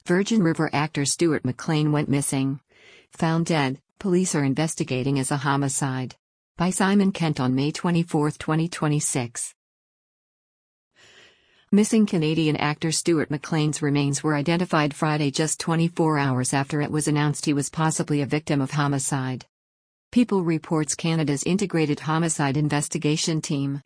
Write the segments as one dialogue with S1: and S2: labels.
S1: Virgin River actor Stuart McLean went missing. Found dead, police are investigating as a homicide. By Simon Kent on May 24, 2026. Missing Canadian actor Stuart McLean's remains were identified Friday, just 24 hours after it was announced he was possibly a victim of homicide. People reports Canada's Integrated Homicide Investigation Team,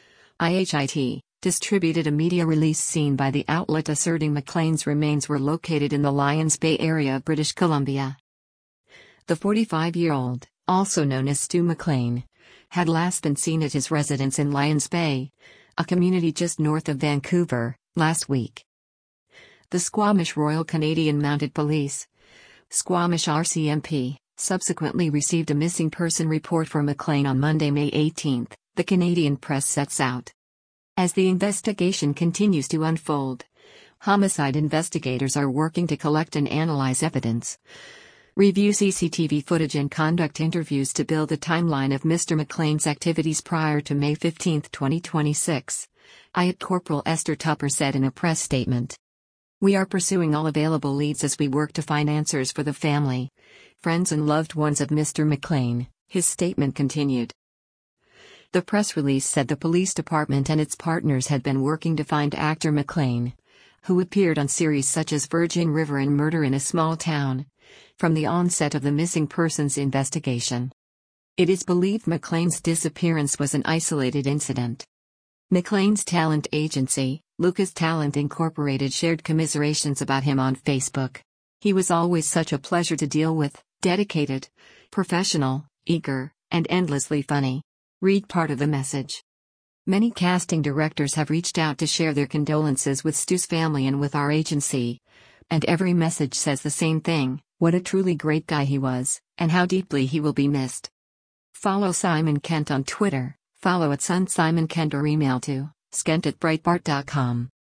S1: IHIT, distributed a media release seen by the outlet asserting McLean's remains were located in the Lions Bay area of British Columbia. The 45-year-old, also known as Stu McLean, had last been seen at his residence in Lions Bay, a community just north of Vancouver, last week. The Squamish Royal Canadian Mounted Police, Squamish RCMP, subsequently received a missing person report for McLean on Monday, May 18, the Canadian press sets out. As the investigation continues to unfold, homicide investigators are working to collect and analyze evidence, review CCTV footage and conduct interviews to build a timeline of Mr. McLean's activities prior to May 15, 2026, IHIT Corporal Esther Tupper said in a press statement. We are pursuing all available leads as we work to find answers for the family, friends and loved ones of Mr. McLean, his statement continued. The press release said the police department and its partners had been working to find actor McLean, who appeared on series such as Virgin River and Murder in a Small Town, from the onset of the missing persons investigation. It is believed McLean's disappearance was an isolated incident. McLean's talent agency, Lucas Talent Incorporated, shared commiserations about him on Facebook. He was always such a pleasure to deal with, dedicated, professional, eager, and endlessly funny. Read part of the message. Many casting directors have reached out to share their condolences with Stu's family and with our agency. And every message says the same thing: what a truly great guy he was, and how deeply he will be missed. Follow Simon Kent on Twitter, follow @SunSimonKent or email to skent@breitbart.com.